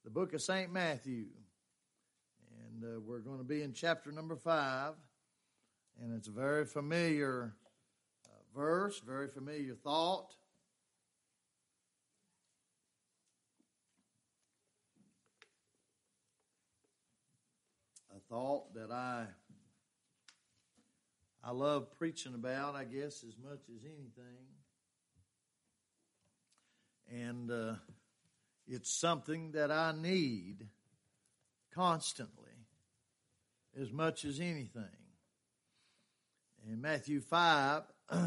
the book of St. Matthew. And we're going to be in chapter number 5. And it's a very familiar verse, very familiar thought. A thought that I love preaching about, I guess, as much as anything. And it's something that I need constantly, as much as anything. In Matthew 5,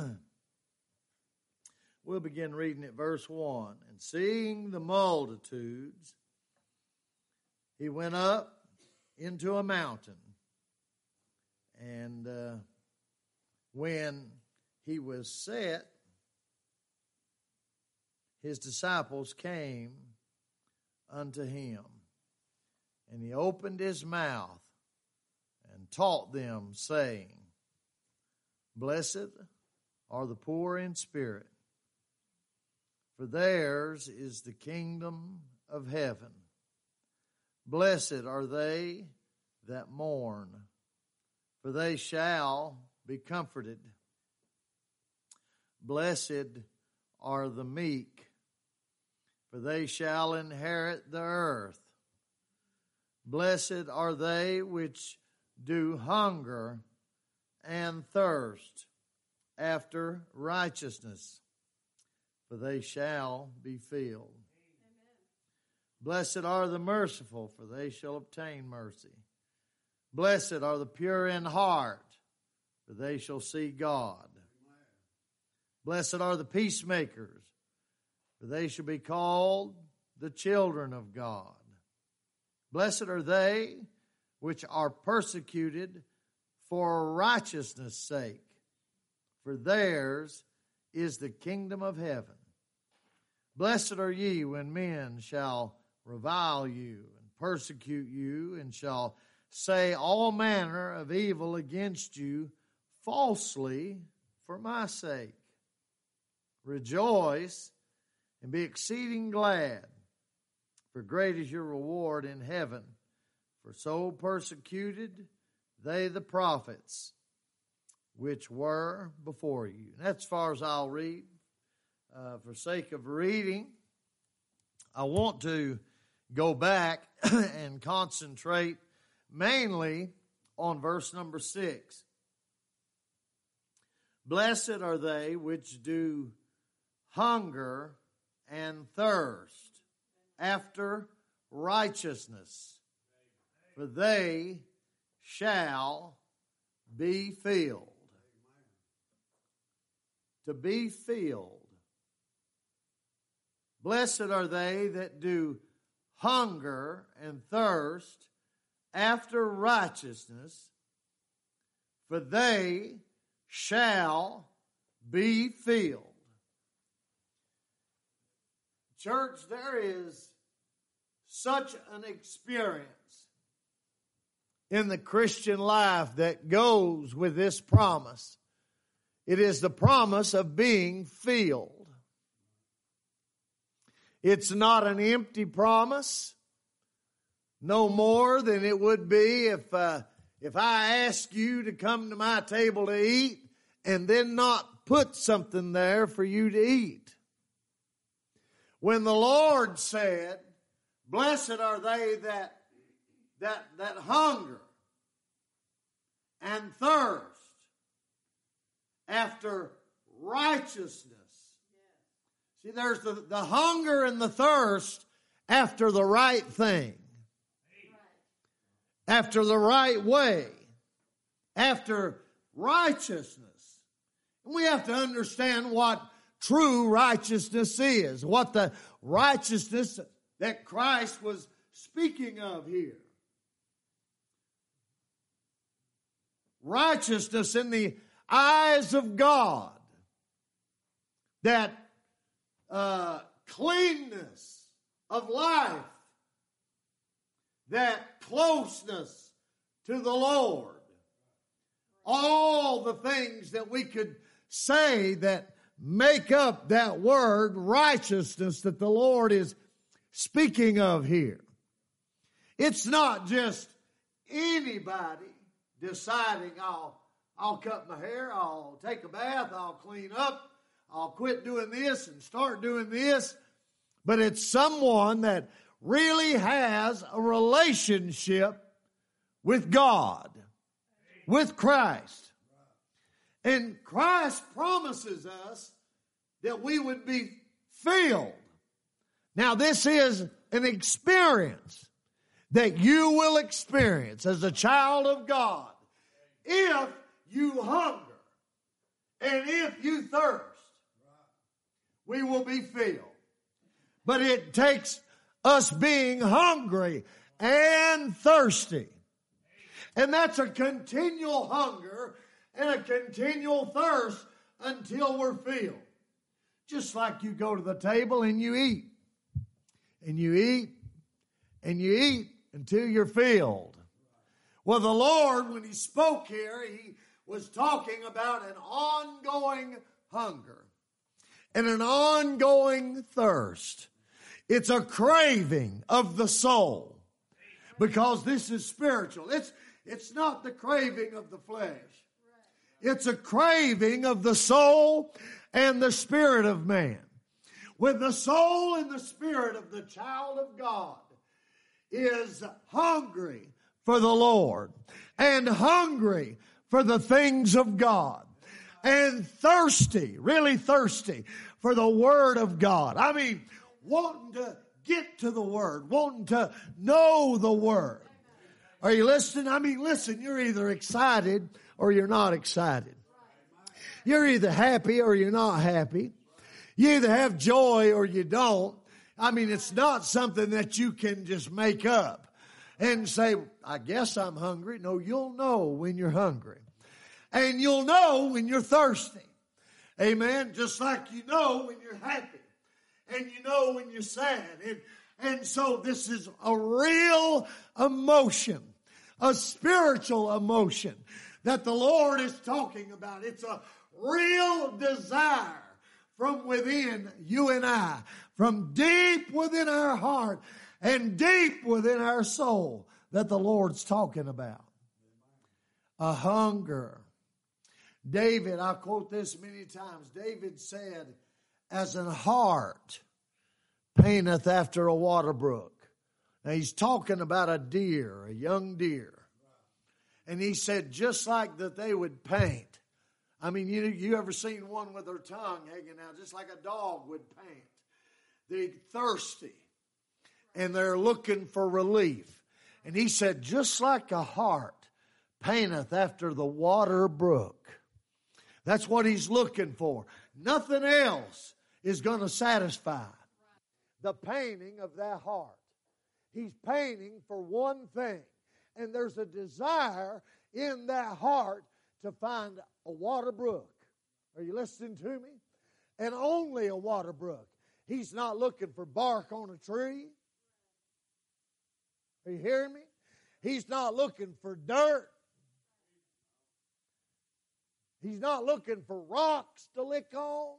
we'll begin reading at verse 1. And seeing the multitudes, he went up into a mountain. And when he was set, his disciples came unto him. And he opened his mouth and taught them, saying, Blessed are the poor in spirit, for theirs is the kingdom of heaven. Blessed are they that mourn, for they shall be comforted. Blessed are the meek, for they shall inherit the earth. Blessed are they which do hunger and thirst after righteousness, for they shall be filled. Amen. Blessed are the merciful, for they shall obtain mercy. Blessed are the pure in heart, for they shall see God. Amen. Blessed are the peacemakers, for they shall be called the children of God. Blessed are they which are persecuted for righteousness' sake, for theirs is the kingdom of heaven. Blessed are ye when men shall revile you and persecute you, and shall say all manner of evil against you falsely for my sake. Rejoice and be exceeding glad, for great is your reward in heaven. For so persecuted they the prophets which were before you. And that's as far as I'll read. For sake of reading, I want to go back and concentrate mainly on verse number 6. Blessed are they which do hunger and thirst after righteousness, for they shall be filled. To be filled. Blessed are they that do hunger and thirst after righteousness, for they shall be filled. Church, there is such an experience in the Christian life that goes with this promise. It is the promise of being filled. It's not an empty promise, no more than it would be if I ask you to come to my table to eat and then not put something there for you to eat. When the Lord said, Blessed are they that hunger and thirst after righteousness. See, there's the hunger and the thirst after the right thing, after the right way, after righteousness. And we have to understand what true righteousness is, what the righteousness that Christ was speaking of here. Righteousness in the eyes of God, that cleanness of life, that closeness to the Lord. All the things that we could say that make up that word righteousness that the Lord is speaking of here. It's not just anybody deciding, I'll cut my hair, I'll take a bath, I'll clean up, I'll quit doing this and start doing this. But it's someone that really has a relationship with God, with Christ. And Christ promises us that we would be filled. Now, this is an experience that you will experience as a child of God if you hunger and if you thirst. We will be filled. But it takes us being hungry and thirsty. And that's a continual hunger and a continual thirst until we're filled. Just like you go to the table and you eat. And you eat. And you eat until you're filled. Well, the Lord, when He spoke here, He was talking about an ongoing hunger and an ongoing thirst. It's a craving of the soul because this is spiritual. It's not the craving of the flesh. It's a craving of the soul and the spirit of man. When the soul and the spirit of the child of God is hungry for the Lord and hungry for the things of God and thirsty, really thirsty for the Word of God. I mean, wanting to get to the Word, wanting to know the Word. Are you listening? I mean, listen, you're either excited or you're not excited. You're either happy or you're not happy. You either have joy or you don't. I mean, it's not something that you can just make up and say, I guess I'm hungry. No, you'll know when you're hungry. And you'll know when you're thirsty. Amen? Just like you know when you're happy. And you know when you're sad. And so this is a real emotion. A spiritual emotion that the Lord is talking about. It's a real desire from within you and I, from deep within our heart and deep within our soul that the Lord's talking about. A hunger. David, I quote this many times, David said, as an hart paineth after a water brook. Now he's talking about a deer, a young deer. And he said, just like that they would paint. I mean, you ever seen one with their tongue hanging out, just like a dog would paint. They're thirsty. And they're looking for relief. And he said, just like a hart painteth after the water brook. That's what he's looking for. Nothing else is going to satisfy the painting of that heart. He's painting for one thing. And there's a desire in that heart to find a water brook. Are you listening to me? And only a water brook. He's not looking for bark on a tree. Are you hearing me? He's not looking for dirt. He's not looking for rocks to lick on.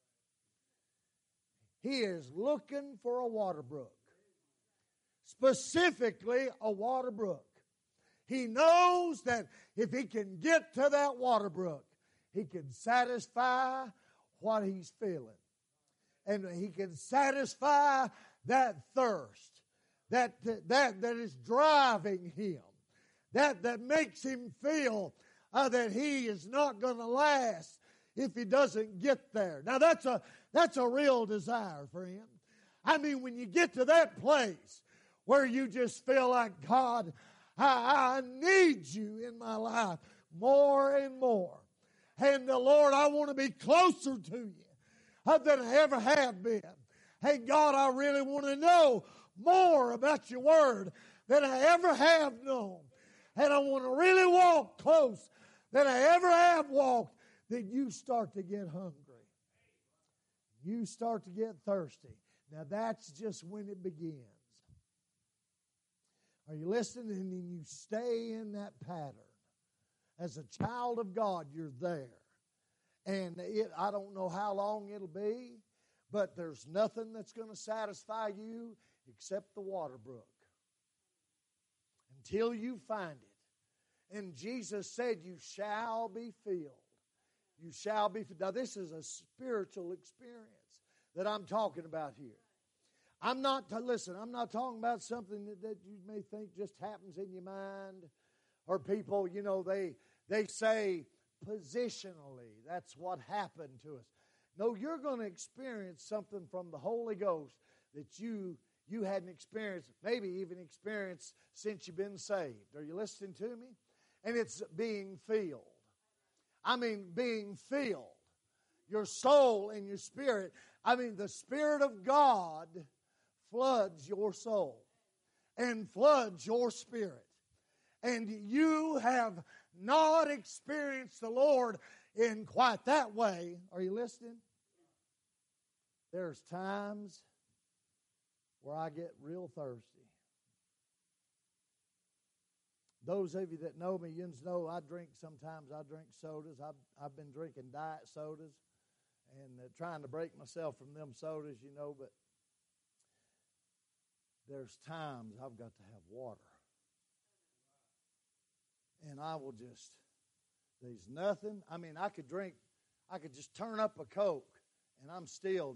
He is looking for a water brook. Specifically, a water brook. He knows that if he can get to that water brook, he can satisfy what he's feeling. And he can satisfy that thirst that is driving him. That makes him feel that he is not going to last if he doesn't get there. Now that's a real desire, friend. I mean, when you get to that place where you just feel like, God, I need you in my life more and more. And the Lord, I want to be closer to you than I ever have been. Hey, God, I really want to know more about your word than I ever have known. And I want to really walk close than I ever have walked. Then you start to get hungry. You start to get thirsty. Now that's just when it begins. Are you listening? And then you stay in that pattern. As a child of God, you're there. And I don't know how long it'll be, but there's nothing that's going to satisfy you except the water brook. until you find it. And Jesus said, you shall be filled. You shall be filled. Now, this is a spiritual experience that I'm talking about here. I'm not talking about something that you may think just happens in your mind. Or people, they say positionally, that's what happened to us. No, you're going to experience something from the Holy Ghost that you hadn't experienced, maybe even experienced since you've been saved. Are you listening to me? And it's being filled. I mean, being filled. Your soul and your spirit. I mean, the Spirit of God floods your soul and floods your spirit. And you have not experienced the Lord in quite that way. Are you listening? There's times where I get real thirsty. Those of you that know me, you know sometimes I drink sodas. I've been drinking diet sodas and trying to break myself from them sodas, but there's times I've got to have water. And I will there's nothing. I mean, I could just turn up a Coke and I'm still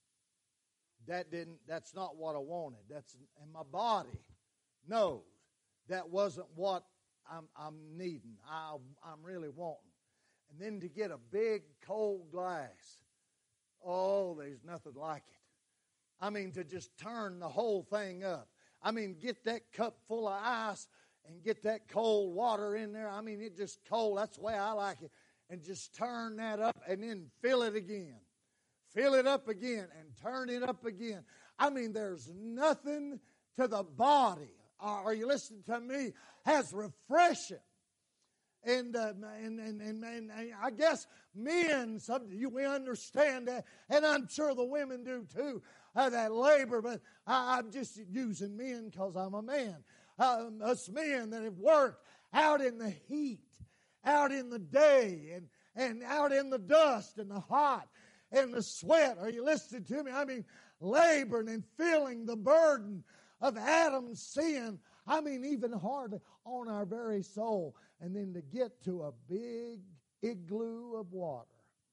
that's not what I wanted. And my body knows that wasn't what I'm needing. I'm really wanting. And then to get a big cold glass, oh, there's nothing like it. I mean, to just turn the whole thing up. I mean, get that cup full of ice and get that cold water in there. I mean, it just cold. That's the way I like it. And just turn that up and then fill it again. Fill it up again and turn it up again. I mean, there's nothing to the body. Are you listening to me? Has refreshing. And I guess men, we understand that, and I'm sure the women do too, that labor, but I'm just using men because I'm a man. Us men that have worked out in the heat, out in the day, and out in the dust and the hot and the sweat. Are you listening to me? I mean, laboring and feeling the burden of Adam's sin. I mean, even hard on our very soul. And then to get to a big igloo of water.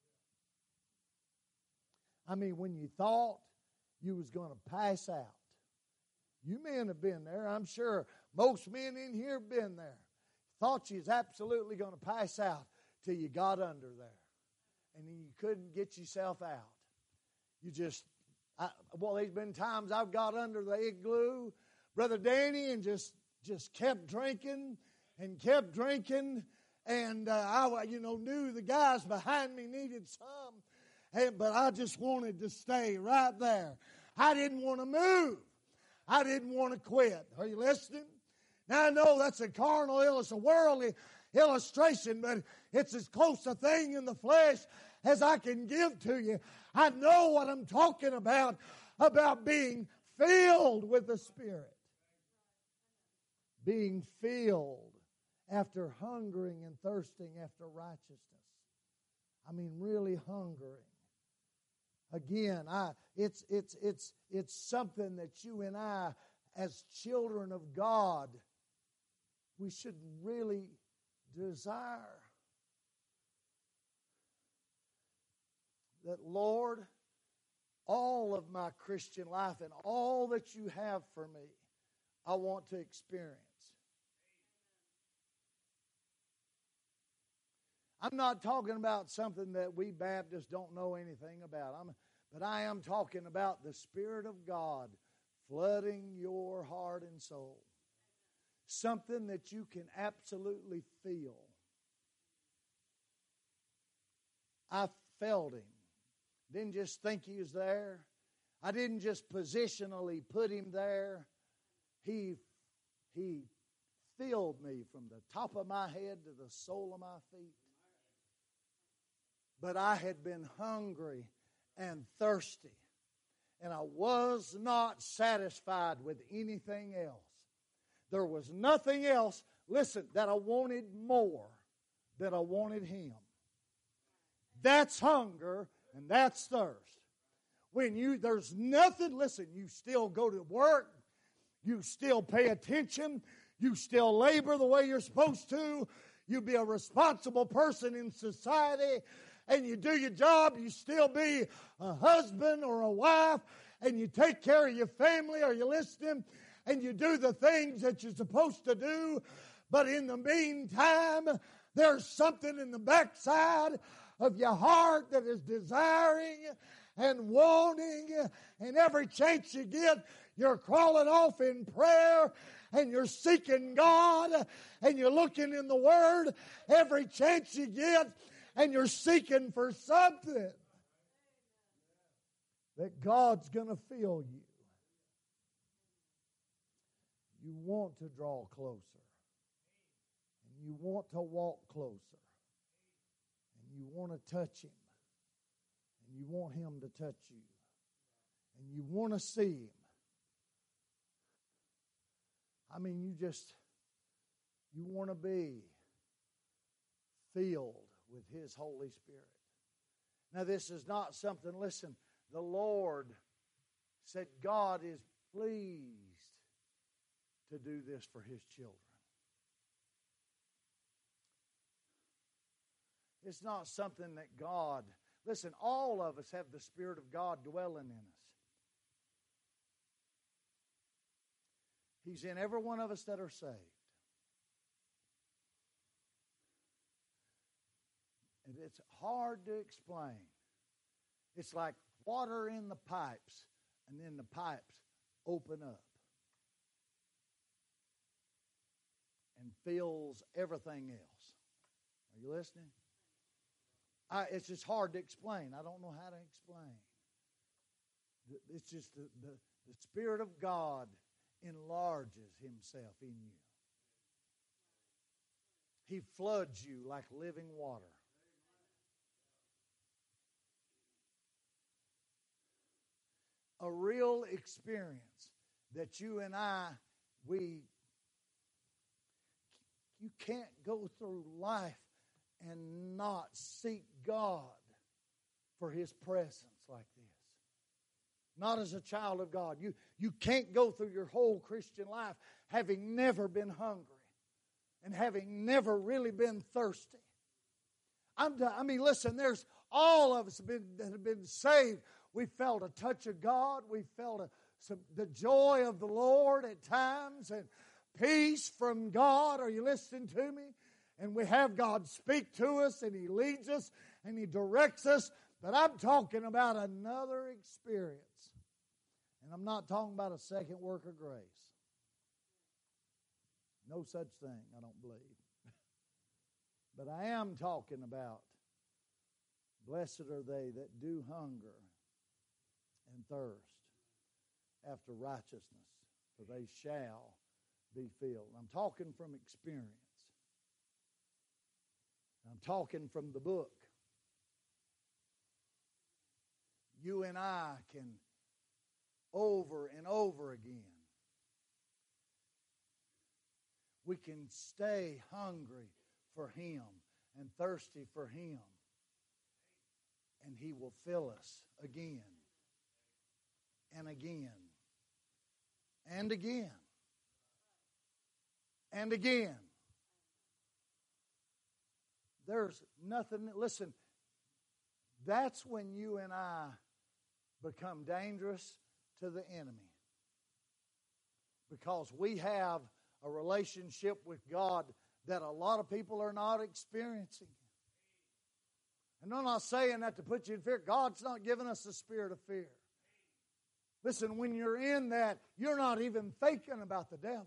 I mean, when you thought you was going to pass out. You men have been there. I'm sure most men in here have been there. Thought you was absolutely going to pass out till you got under there. And you couldn't get yourself out. There's been times I've got under the igloo, Brother Danny, and just kept drinking and kept drinking. And I knew the guys behind me needed some. But I just wanted to stay right there. I didn't want to move. I didn't want to quit. Are you listening? Now I know that's a carnal, it's a worldly illustration, but it's as close a thing in the flesh as I can give to you. I know what I'm talking about being filled with the Spirit. Being filled after hungering and thirsting after righteousness. I mean, really hungering. Again, it's something that you and I, as children of God, we should really desire. That, Lord, all of my Christian life and all that you have for me, I want to experience. I'm not talking about something that we Baptists don't know anything about. But I am talking about the Spirit of God flooding your heart and soul. Something that you can absolutely feel. I felt Him. Didn't just think He was there. I didn't just positionally put Him there. He filled me from the top of my head to the sole of my feet. But I had been hungry and thirsty. And I was not satisfied with anything else. There was nothing else, listen, that I wanted more than I wanted Him. That's hunger and that's thirst. There's nothing, listen, you still go to work. You still pay attention. You still labor the way you're supposed to. You be a responsible person in society, and you do your job. You still be a husband or a wife, and you take care of your family. Are you listening? And you do the things that you're supposed to do. But in the meantime, there's something in the backside of your heart that is desiring and wanting, and every chance you get, you're crawling off in prayer, and you're seeking God, and you're looking in the Word every chance you get, and you're seeking for something that God's going to fill you. You want to draw closer, and you want to walk closer, and you want to touch Him, and you want Him to touch you, and you want to see Him. I mean, you want to be filled with His Holy Spirit. Now, this is not something, listen, the Lord said God is pleased to do this for His children. It's not something that God, listen, all of us have the Spirit of God dwelling in us. He's in every one of us that are saved. And it's hard to explain. It's like water in the pipes, and then the pipes open up and fills everything else. Are you listening? It's just hard to explain. I don't know how to explain. It's just the Spirit of God enlarges Himself in you. He floods you like living water. A real experience that you and you can't go through life and not seek God for His presence like this. Not as a child of God. You can't go through your whole Christian life having never been hungry and having never really been thirsty. I mean, listen, there's all of us that have been saved. We felt a touch of God. We felt the joy of the Lord at times and peace from God. Are you listening to me? And we have God speak to us, and He leads us, and He directs us. But I'm talking about another experience. And I'm not talking about a second work of grace. No such thing, I don't believe. But I am talking about, blessed are they that do hunger and thirst after righteousness, for they shall be filled. I'm talking from experience. I'm talking from the book. You and I can, over and over again, we can stay hungry for Him and thirsty for Him, and He will fill us again and again and again and again. There's nothing, listen, that's when you and I become dangerous to the enemy. Because we have a relationship with God that a lot of people are not experiencing. And I'm not saying that to put you in fear. God's not giving us the spirit of fear. Listen, when you're in that, you're not even thinking about the devil.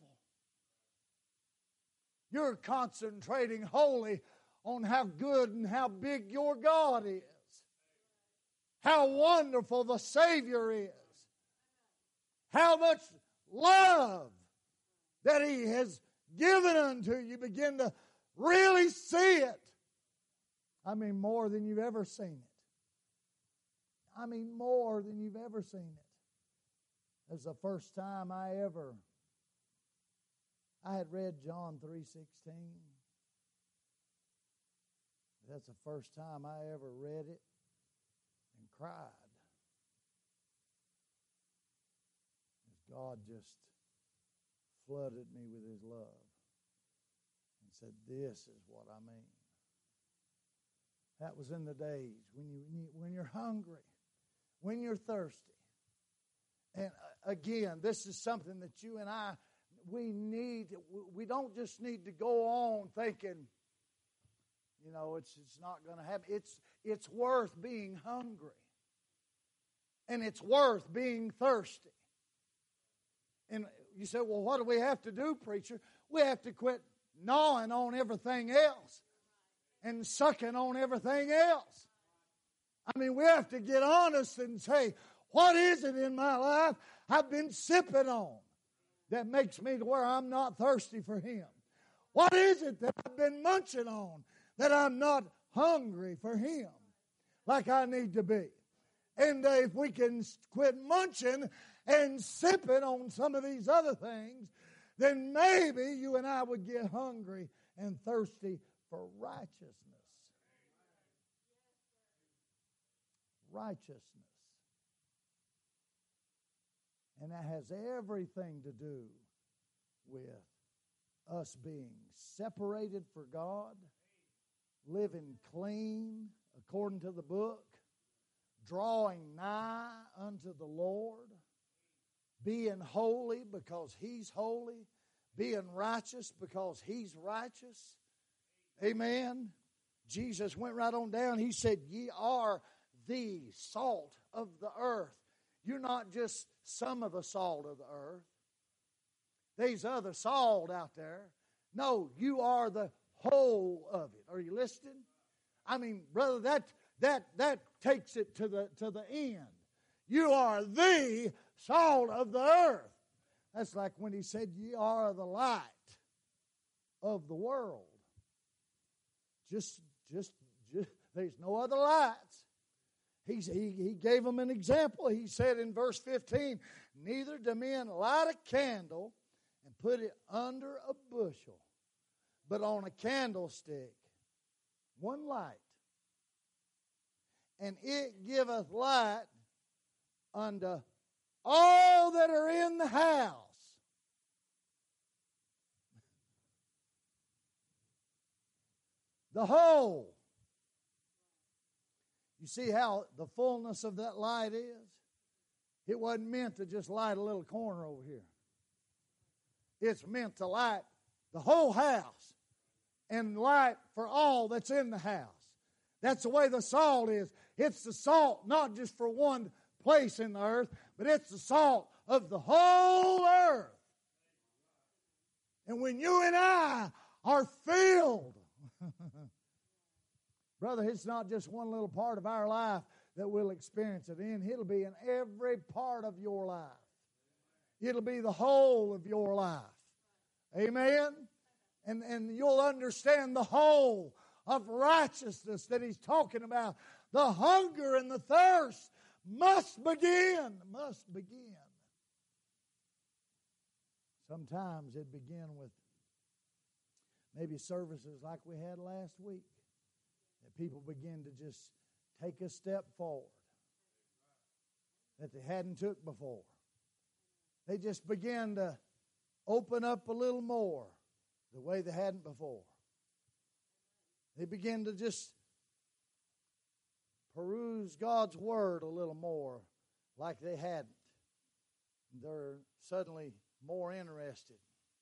You're concentrating wholly on how good and how big your God is. How wonderful the Savior is. How much love that He has given unto you. Begin to really see it. I mean, more than you've ever seen it. I mean, more than you've ever seen it. That's the first time I had read John 3:16. That's the first time I ever read it and cried. As God just flooded me with His love and said, this is what I mean. That was in the days when you're hungry, when you're thirsty. And again, this is something that you and I, we need. We don't just need to go on thinking, it's not going to happen. It's worth being hungry. And it's worth being thirsty. And you say, well, what do we have to do, preacher? We have to quit gnawing on everything else and sucking on everything else. I mean, we have to get honest and say, what is it in my life I've been sipping on that makes me to where I'm not thirsty for Him? What is it that I've been munching on that I'm not hungry for Him like I need to be? And if we can quit munching and sipping on some of these other things, then maybe you and I would get hungry and thirsty for righteousness. Righteousness. And that has everything to do with us being separated for God, living clean according to the book, drawing nigh unto the Lord, being holy because He's holy, being righteous because He's righteous. Amen. Jesus went right on down. He said, ye are the salt of the earth. You're not just some of the salt of the earth. There's other salt out there. No, you are the whole of it. Are you listening? I mean, brother, that takes it to the end. You are the salt of the earth. That's like when He said, ye are the light of the world. Just there's no other lights. He gave them an example. He said in verse 15, neither do men light a candle and put it under a bushel, but on a candlestick, one light. And it giveth light unto all that are in the house. The whole. You see how the fullness of that light is? It wasn't meant to just light a little corner over here. It's meant to light the whole house and light for all that's in the house. That's the way the salt is. It's the salt not just for one place in the earth, but it's the salt of the whole earth. And when you and I are filled, brother, it's not just one little part of our life that we'll experience it in. It'll be in every part of your life. It'll be the whole of your life. Amen? And you'll understand the whole of righteousness that he's talking about. The hunger and the thirst must begin. Must begin. Sometimes it begin with maybe services like we had last week. That people begin to just take a step forward that they hadn't took before. They just began to open up a little more the way they hadn't before. They begin to just peruse God's Word a little more like they hadn't. They're suddenly more interested.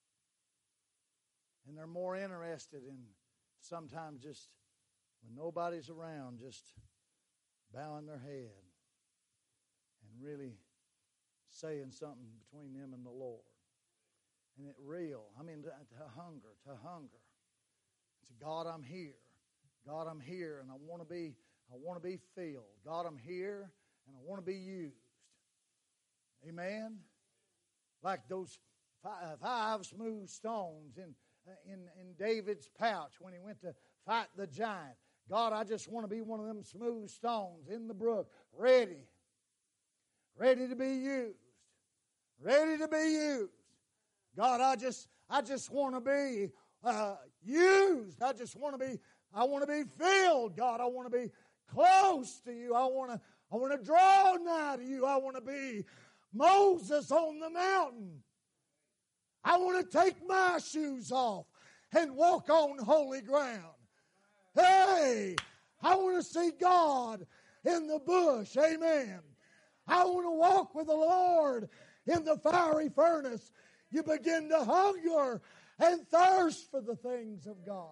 And they're more interested in sometimes just when nobody's around, just bowing their head and really saying something between them and the Lord. And it real. I mean, to hunger. Say, God, I'm here. God, I'm here, and I want to be filled. God, I'm here, and I want to be used. Amen? Like those five smooth stones in David's pouch when he went to fight the giant. God, I just want to be one of them smooth stones in the brook, ready to be used. Ready to be used. God, I just want to be used. I want to be filled. God, I want to be close to you. I want to draw nigh to you. I want to be Moses on the mountain. I want to take my shoes off and walk on holy ground. Hey, I want to see God in the bush. Amen. I want to walk with the Lord in the fiery furnace. You begin to hunger and thirst for the things of God.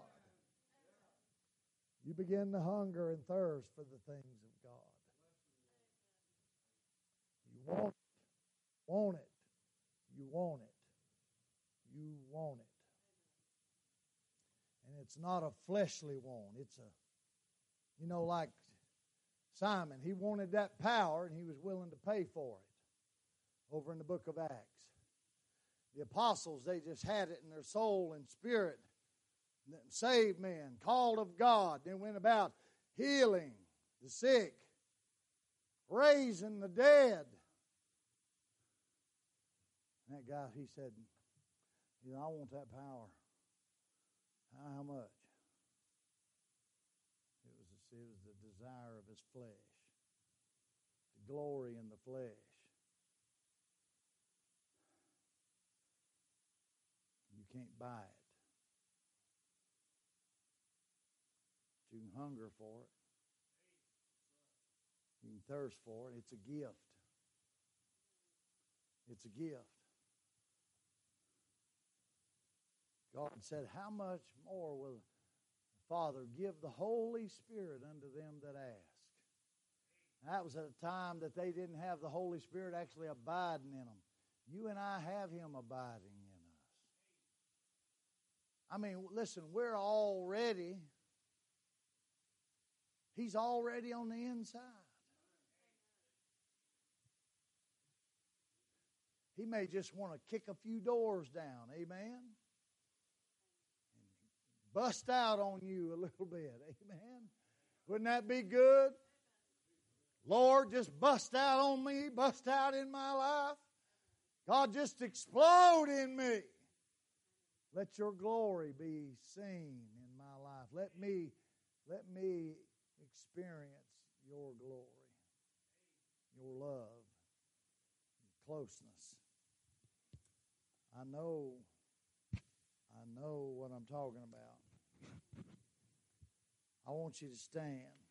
You begin to hunger and thirst for the things of God. You want it. You want it. You want it. And it's not a fleshly want. It's like Simon, he wanted that power and he was willing to pay for it over in the book of Acts. The apostles, they just had it in their soul and spirit. Saved men, called of God. They went about healing the sick, raising the dead. And that guy, he said, I want that power. How much? It was the desire of his flesh, the glory in the flesh. You can't buy it. You can hunger for it. You can thirst for it. It's a gift. It's a gift. God said, how much more will the Father give the Holy Spirit unto them that ask? That was at a time that they didn't have the Holy Spirit actually abiding in them. You and I have Him abiding in us. I mean, listen, He's already on the inside. He may just want to kick a few doors down, amen? Bust out on you a little bit, amen? Wouldn't that be good? Lord, just bust out on me, bust out in my life. God, just explode in me. Let your glory be seen in my life. Let me experience your glory, your love, your closeness. I know what I'm talking about. I want you to stand.